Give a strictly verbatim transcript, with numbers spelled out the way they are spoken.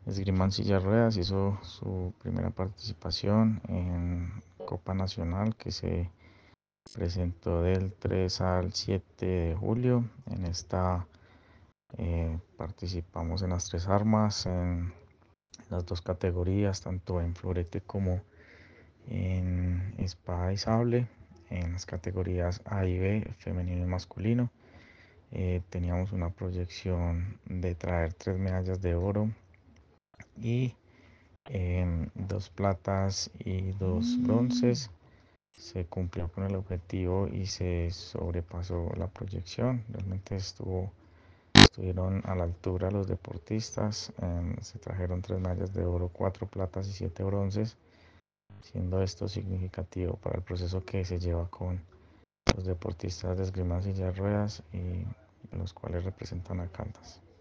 Esgrima en silla de ruedas hizo su primera participación en Copa Nacional que se presentó del tres al siete de julio. En esta eh, participamos en las tres armas, en las dos categorías, tanto en florete como en espada y sable, en las categorías A y B, femenino y masculino. Eh, teníamos una proyección de traer tres medallas de oro y eh, dos platas y dos bronces. Se cumplió con el objetivo y se sobrepasó la proyección. Realmente estuvo, estuvieron a la altura los deportistas. Eh, se trajeron tres medallas de oro, cuatro platas y siete bronces, siendo esto significativo para el proceso que se lleva con los deportistas de esgrima en silla de ruedas y los cuales representan a Caldas.